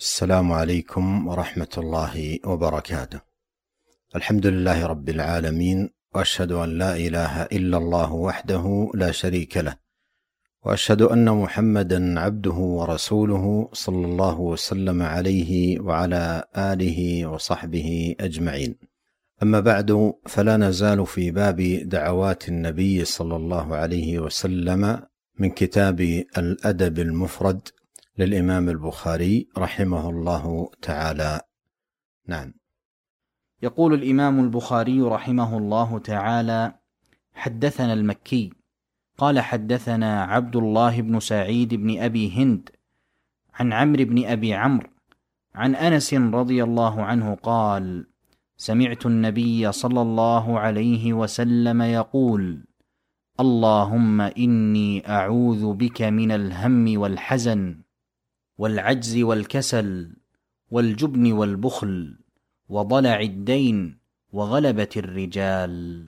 السلام عليكم ورحمة الله وبركاته. الحمد لله رب العالمين، وأشهد أن لا إله إلا الله وحده لا شريك له، وأشهد أن محمدا عبده ورسوله صلى الله وسلم عليه وعلى آله وصحبه أجمعين. أما بعد، فلا نزال في باب دعوات النبي صلى الله عليه وسلم من كتاب الأدب المفرد للإمام البخاري رحمه الله تعالى. نعم. يقول الإمام البخاري رحمه الله تعالى: حدثنا المكي قال حدثنا عبد الله بن سعيد بن أبي هند عن عمرو بن أبي عمرو عن أنس رضي الله عنه قال: سمعت النبي صلى الله عليه وسلم يقول: اللهم إني أعوذ بك من الهم والحزن والعجز والكسل والجبن والبخل وضلع الدين وغلبة الرجال.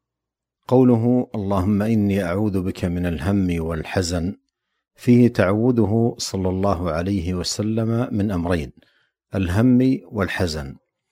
قوله اللهم إني أعوذ بك من الهم والحزن فيه تعوذه صلى الله عليه وسلم من أمرين: الهم والحزن.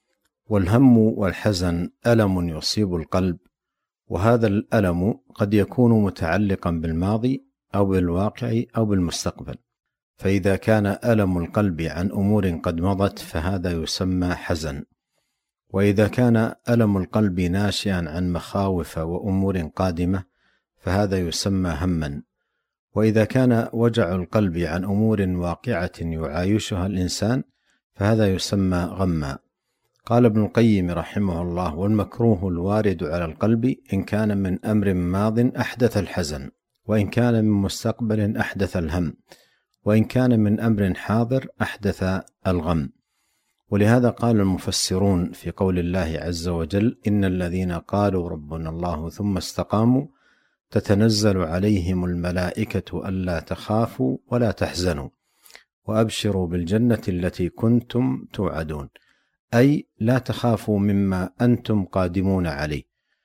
والهم والحزن ألم يصيب القلب، وهذا الألم قد يكون متعلقا بالماضي أو بالواقع أو بالمستقبل، فإذا كان ألم القلب عن أمور قد مضت فهذا يسمى حزن، وإذا كان ألم القلب ناشئا عن مخاوف وأمور قادمة فهذا يسمى هما، وإذا كان وجع القلب عن أمور واقعة يعايشها الإنسان فهذا يسمى غما. قال ابن القيم رحمه الله: والمكروه الوارد على القلب إن كان من أمر ماض أحدث الحزن، وإن كان من مستقبل أحدث الهم، وإن كان من أمر حاضر أحدث الغم. ولهذا قال المفسرون في قول الله عز وجل: إن الذين قالوا ربنا الله ثم استقاموا تتنزل عليهم الملائكة ألا تخافوا ولا تحزنوا وأبشروا بالجنة التي كنتم توعدون، أي لا تخافوا مما أنتم قادمون عليه،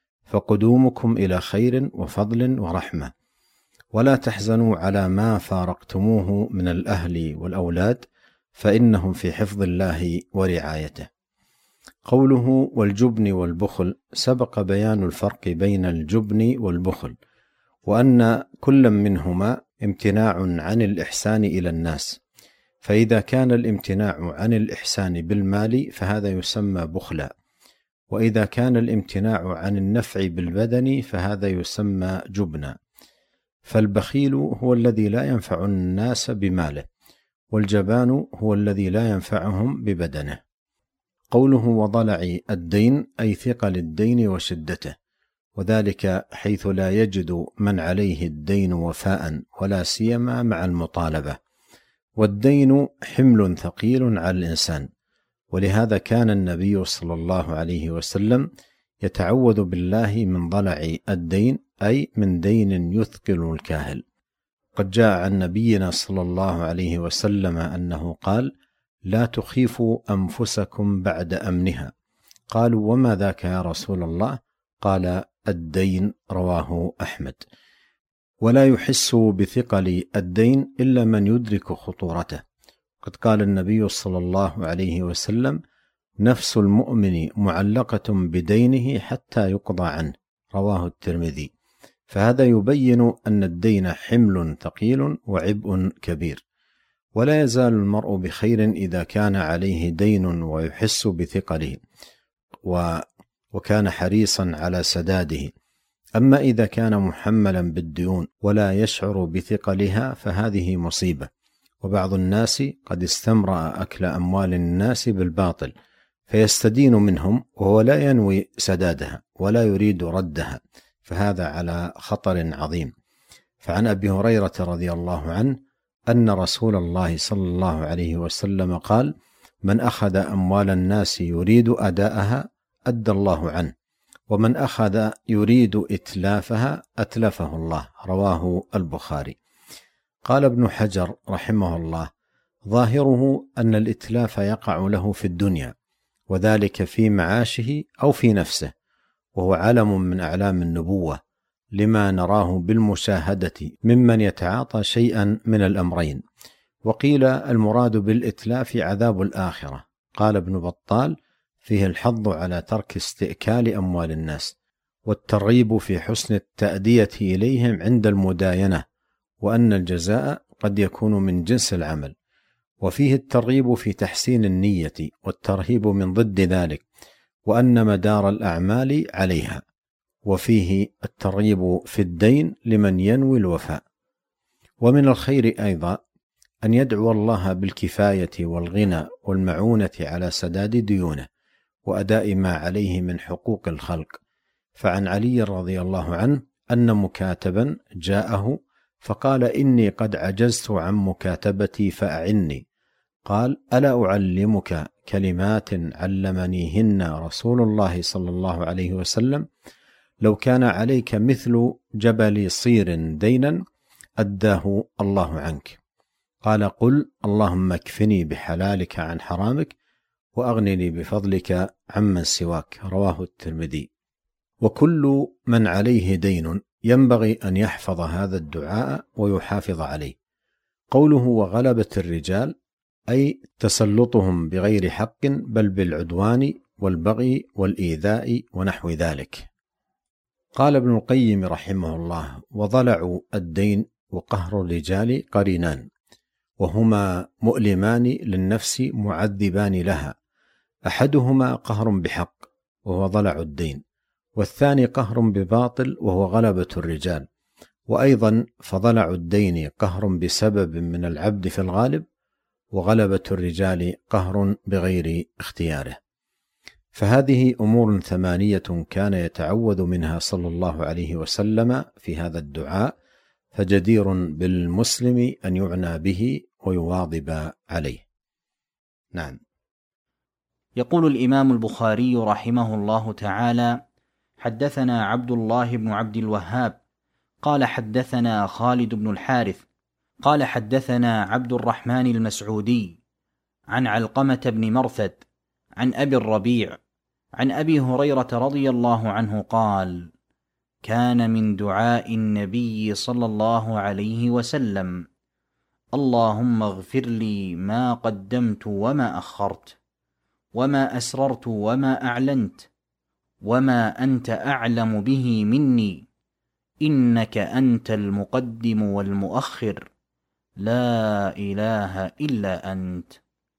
فقدومكم إلى خير وفضل ورحمة، ولا تحزنوا على ما فارقتموه من الأهل والأولاد، فإنهم في حفظ الله ورعايته. قوله والجبن والبخل سبق بيان الفرق بين الجبن والبخل، وأن كل منهما امتناع عن الإحسان إلى الناس، فإذا كان الامتناع عن الإحسان بالمال فهذا يسمى بخلا، وإذا كان الامتناع عن النفع بالبدن فهذا يسمى جبنا. فالبخيل هو الذي لا ينفع الناس بماله، والجبان هو الذي لا ينفعهم ببدنه. قوله وضلع الدين أي ثقل الدين وشدته، وذلك حيث لا يجد من عليه الدين وفاء ولا سيما مع المطالبة، والدين حمل ثقيل على الإنسان، ولهذا كان النبي صلى الله عليه وسلم يتعوذ بالله من ضلع الدين، أي من دين يثقل الكاهل. قد جاء عن نبينا صلى الله عليه وسلم أنه قال: لا تخيفوا أنفسكم بعد أمنها. قالوا: وما ذاك يا رسول الله؟ قال: الدين. رواه أحمد. ولا يحس بثقل الدين إلا من يدرك خطورته. قد قال النبي صلى الله عليه وسلم: نفس المؤمن معلقة بدينه حتى يقضى عنه. رواه الترمذي. فهذا يبين أن الدين حمل ثقيل وعبء كبير، ولا يزال المرء بخير إذا كان عليه دين ويحس بثقله وكان حريصا على سداده. أما إذا كان محملا بالديون ولا يشعر بثقلها فهذه مصيبة. وبعض الناس قد استمرأ أكل أموال الناس بالباطل فيستدين منهم وهو لا ينوي سدادها ولا يريد ردها، فهذا على خطر عظيم. فعن أبي هريرة رضي الله عنه أن رسول الله صلى الله عليه وسلم قال: من أخذ أموال الناس يريد أداءها أدى الله عنه، ومن أخذ يريد إتلافها أتلفه الله. رواه البخاري. قال ابن حجر رحمه الله: ظاهره أن الإتلاف يقع له في الدنيا، وذلك في معاشه أو في نفسه، وهو علم من أعلام النبوة، لما نراه بالمشاهدة ممن يتعاطى شيئا من الأمرين، وقيل المراد بالإتلاف عذاب الآخرة. قال ابن بطال: فيه الحظ على ترك استئكال أموال الناس، والترغيب في حسن التأدية إليهم عند المداينة، وأن الجزاء قد يكون من جنس العمل. وفيه الترغيب في تحسين النية، والترهيب من ضد ذلك، وأن مدار الأعمال عليها. وفيه الترغيب في الدين لمن ينوي الوفاء. ومن الخير أيضا أن يدعو الله بالكفاية والغنى والمعونة على سداد ديونه وأداء ما عليه من حقوق الخلق. فعن علي رضي الله عنه أن مكاتبا جاءه فقال: إني قد عجزت عن مكاتبتي فأعني. قال: ألا أعلمك كلمات علمنيهن رسول الله صلى الله عليه وسلم؟ لو كان عليك مثل جبل صير دينا أداه الله عنك. قال: قل اللهم اكفني بحلالك عن حرامك، وأغنني بفضلك عمن سواك. رواه الترمذي. وكل من عليه دين ينبغي أن يحفظ هذا الدعاء ويحافظ عليه. قوله وغلبة الرجال أي تسلطهم بغير حق، بل بالعدوان والبغي والإيذاء ونحو ذلك. قال ابن القيم رحمه الله: وضلع الدين وقهر الرجال قرينان، وهما مؤلمان للنفس معذبان لها. أحدهما قهر بحق وهو ضلع الدين، والثاني قهر بباطل وهو غلبة الرجال. وأيضا فضلع الدين قهر بسبب من العبد في الغالب، وغلبة الرجال قهر بغير اختياره. فهذه أمور 8 كان يتعوذ منها صلى الله عليه وسلم في هذا الدعاء، فجدير بالمسلم أن يعنى به ويواظب عليه. نعم. يقول الإمام البخاري رحمه الله تعالى: حدثنا عبد الله بن عبد الوهاب قال حدثنا خالد بن الحارث قال حدثنا عبد الرحمن المسعودي عن علقمة بن مرثد عن أبي الربيع عن أبي هريرة رضي الله عنه قال: كان من دعاء النبي صلى الله عليه وسلم: اللهم اغفر لي ما قدمت وما أخرت، وما أسررت وما أعلنت، وما أنت أعلم به مني، إنك أنت المقدم والمؤخر، لا إله إلا أنت.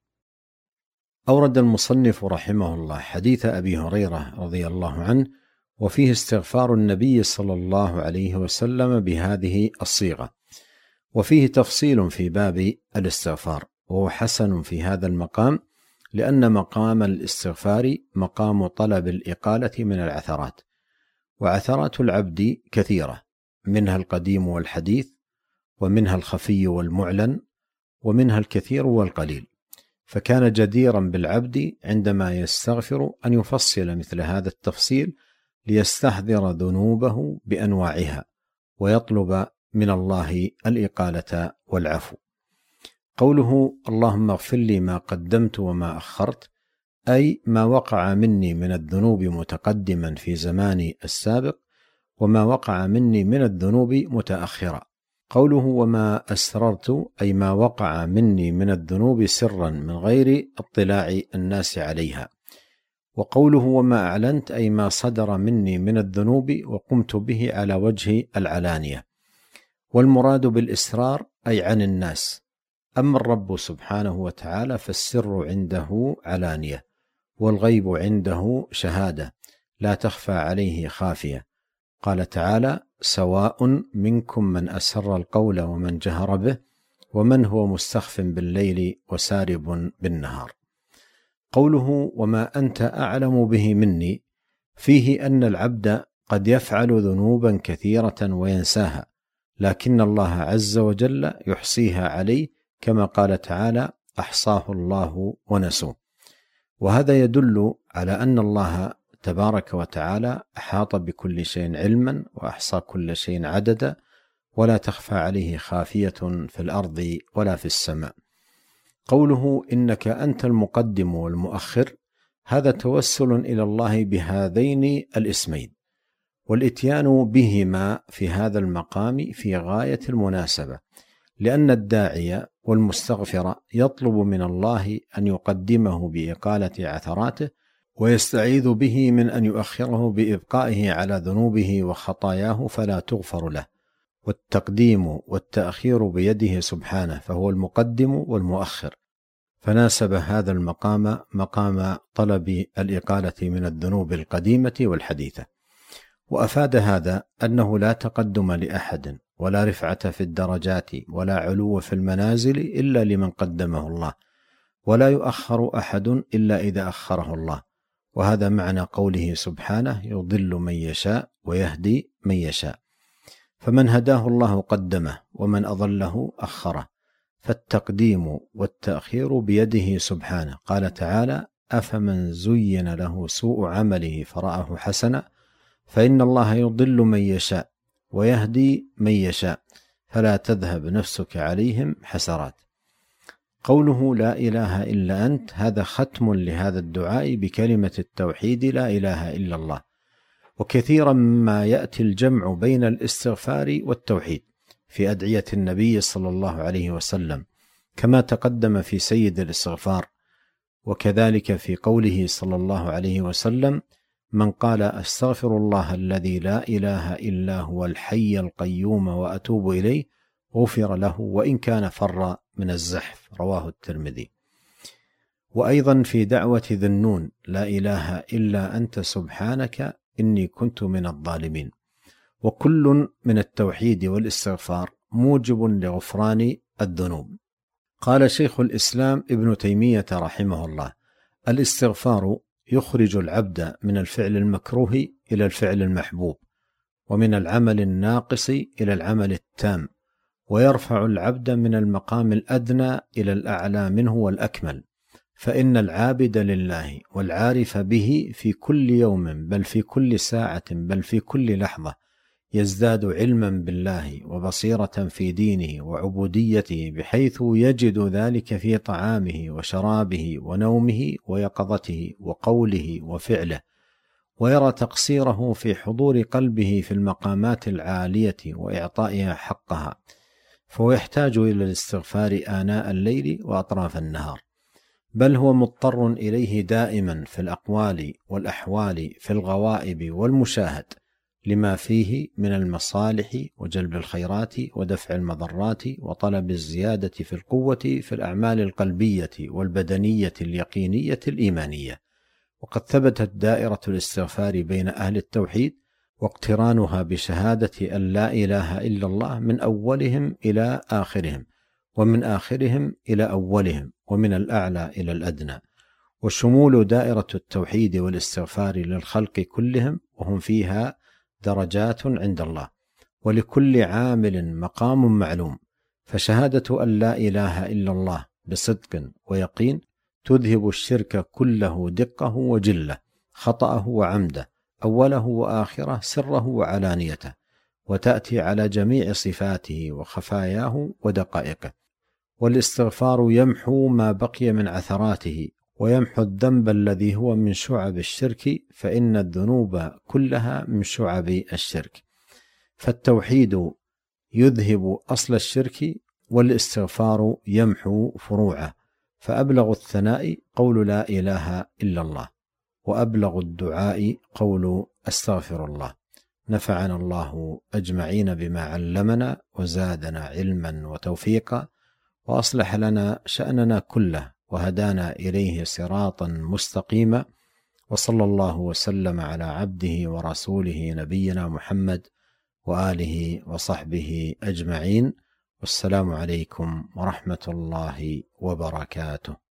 أورد المصنف رحمه الله حديث أبي هريرة رضي الله عنه، وفيه استغفار النبي صلى الله عليه وسلم بهذه الصيغة، وفيه تفصيل في باب الاستغفار، وهو حسن في هذا المقام، لأن مقام الاستغفار مقام طلب الإقالة من العثرات، وعثرات العبد كثيرة، منها القديم والحديث، ومنها الخفي والمعلن، ومنها الكثير والقليل. فكان جديرا بالعبد عندما يستغفر أن يفصل مثل هذا التفصيل ليستحضر ذنوبه بأنواعها، ويطلب من الله الإقالة والعفو. قوله اللهم اغفر لي ما قدمت وما أخرت، أي ما وقع مني من الذنوب متقدما في زماني السابق، وما وقع مني من الذنوب متأخرا. قوله وما أسررت، أي ما وقع مني من الذنوب سرا من غير اطلاع الناس عليها. وقوله وما أعلنت، أي ما صدر مني من الذنوب وقمت به على وجه العلانية. والمراد بالإسرار أي عن الناس. أما الرب سبحانه وتعالى فالسر عنده علانية، والغيب عنده شهادة لا تخفى عليه خافية. قال تعالى: سواء منكم من أسر القول ومن جهر به، ومن هو مستخف بالليل وسارب بالنهار. قوله وما أنت أعلم به مني، فيه أن العبد قد يفعل ذنوبا كثيرة وينساها، لكن الله عز وجل يحصيها عليه، كما قال تعالى: أحصاه الله ونسوه. وهذا يدل على أن الله تبارك وتعالى أحاط بكل شيء علما، وأحصى كل شيء عددا، ولا تخفى عليه خافية في الأرض ولا في السماء. قوله إنك أنت المقدم والمؤخر، هذا توسل إلى الله بهذين الاسمين، والإتيان بهما في هذا المقام في غاية المناسبة، لأن الداعي والمستغفر يطلب من الله أن يقدمه بإقالة عثراته، ويستعيذ به من أن يؤخره بإبقائه على ذنوبه وخطاياه فلا تغفر له. والتقديم والتأخير بيده سبحانه، فهو المقدم والمؤخر، فناسب هذا المقام مقام طلب الإقالة من الذنوب القديمة والحديثة. وأفاد هذا أنه لا تقدم لأحد ولا رفعة في الدرجات ولا علو في المنازل إلا لمن قدمه الله، ولا يؤخر أحد إلا إذا أخره الله. وهذا معنى قوله سبحانه: يضل من يشاء ويهدي من يشاء. فمن هداه الله قدمه، ومن أضله أخره. فالتقديم والتأخير بيده سبحانه. قال تعالى: أفمن زين له سوء عمله فرآه حسنا فإن الله يضل من يشاء ويهدي من يشاء فلا تذهب نفسك عليهم حسرات. قوله لا إله إلا أنت هذا ختم لهذا الدعاء بكلمة التوحيد لا إله إلا الله. وكثيرا ما يأتي الجمع بين الاستغفار والتوحيد في أدعية النبي صلى الله عليه وسلم، كما تقدم في سيد الاستغفار، وكذلك في قوله صلى الله عليه وسلم: من قال أستغفر الله الذي لا إله إلا هو الحي القيوم وأتوب إليه غفر له وإن كان فر من الزحف. رواه الترمذي. وأيضا في دعوة ذي النون: لا إله إلا أنت سبحانك إني كنت من الظالمين. وكل من التوحيد والاستغفار موجب لغفران الذنوب. قال شيخ الإسلام ابن تيمية رحمه الله: الاستغفار يخرج العبد من الفعل المكروه إلى الفعل المحبوب، ومن العمل الناقص إلى العمل التام، ويرفع العبد من المقام الأدنى إلى الأعلى منه والأكمل. فإن العابد لله والعارف به في كل يوم بل في كل ساعة بل في كل لحظة يزداد علما بالله وبصيرة في دينه وعبوديته، بحيث يجد ذلك في طعامه وشرابه ونومه ويقظته وقوله وفعله، ويرى تقصيره في حضور قلبه في المقامات العالية وإعطائها حقها، فهو يحتاج إلى الاستغفار آناء الليل وأطراف النهار، بل هو مضطر إليه دائما في الأقوال والأحوال، في الغوائب والمشاهد، لما فيه من المصالح وجلب الخيرات ودفع المضرات وطلب الزيادة في القوة في الأعمال القلبية والبدنية اليقينية الإيمانية. وقد ثبتت دائرة الاستغفار بين أهل التوحيد واقترانها بشهادة أن لا إله إلا الله من أولهم إلى آخرهم، ومن آخرهم إلى أولهم، ومن الأعلى إلى الأدنى، وشمول دائرة التوحيد والاستغفار للخلق كلهم، وهم فيها درجات عند الله، ولكل عامل مقام معلوم. فشهادة أن لا إله إلا الله بصدق ويقين تذهب الشرك كله دقه وجله، خطأه وعمده، أوله وآخره، سره وعلانيته، وتأتي على جميع صفاته وخفاياه ودقائقه. والاستغفار يمحو ما بقي من عثراته، ويمحو الذنب الذي هو من شعب الشرك، فإن الذنوب كلها من شعب الشرك. فالتوحيد يذهب أصل الشرك، والاستغفار يمحو فروعه. فأبلغ الثناء قول لا إله إلا الله، وأبلغ الدعاء قول أستغفر الله. نفعنا الله أجمعين بما علمنا، وزادنا علما وتوفيقا، وأصلح لنا شأننا كله، وهدانا إليه صراطا مستقيما. وصلى الله وسلم على عبده ورسوله نبينا محمد وآله وصحبه أجمعين. والسلام عليكم ورحمة الله وبركاته.